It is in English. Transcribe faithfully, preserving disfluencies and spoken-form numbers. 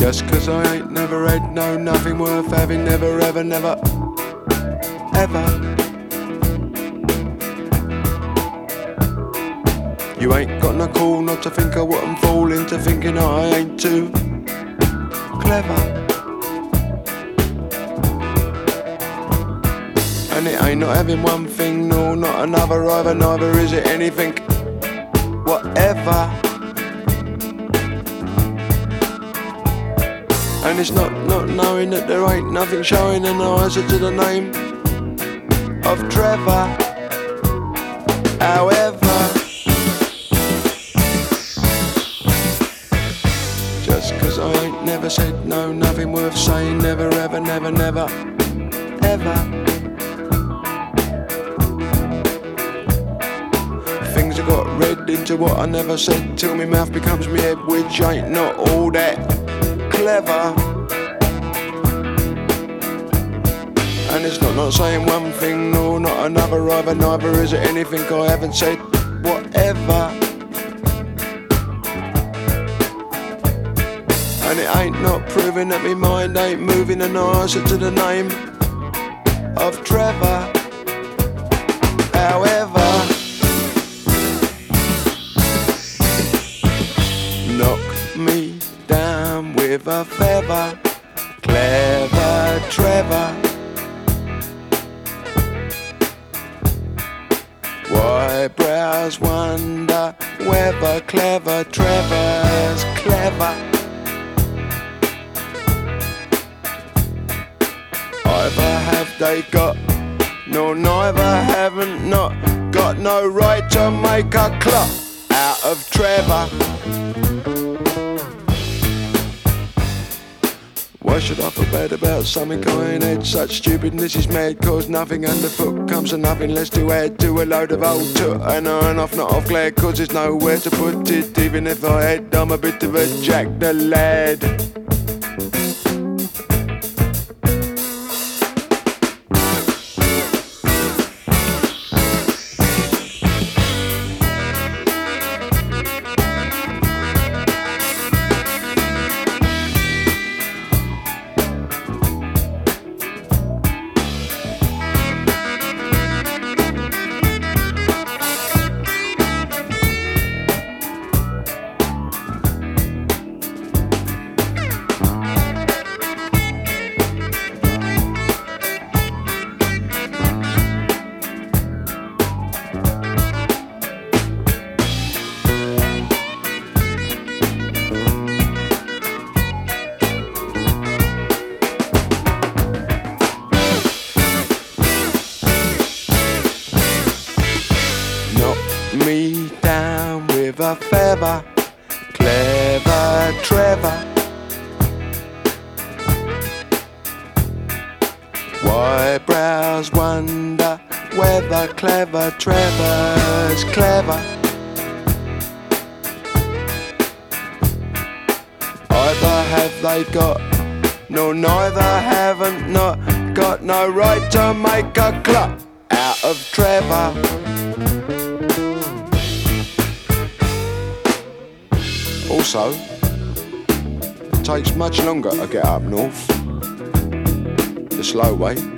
Just 'cause I ain't never had no nothing worth having, never ever, never, ever. You ain't got no call not to think of what I'm falling to, thinking that I ain't too clever. And it ain't not having one thing, no, not another either, neither is it anything, whatever. And it's not not knowing that there ain't nothing showing an answer to the name of Trevor. However, just 'cause I ain't never said no, nothing worth saying, never ever, never, never, ever. Things I got read into what I never said, till my mouth becomes me head, which ain't not all that clever. And it's not not saying one thing, no, not another either, neither is it anything I haven't said, whatever. And it ain't not proving that me mind ain't moving an answer to the name of Trevor. However, knock me down with a feather, clever Trevor. Why brows wonder whether clever Trevor's clever. Either have they got, no neither haven't not got no right to make a clock out of Trevor. Why should I feel bad about something I ain't had? Such stupidness is mad, cause nothing underfoot comes to nothing less to add to a load of old toot. And on off, not off glad, cause there's nowhere to put it. Even if I had, I'm a bit of a Jack the Lad. Me down with a feather, clever Trevor. Why brows wonder whether clever Trevor's clever. Either have they got, no neither haven't not got no right to make a clock out of Trevor. Also, it takes much longer to get up north, the slow way.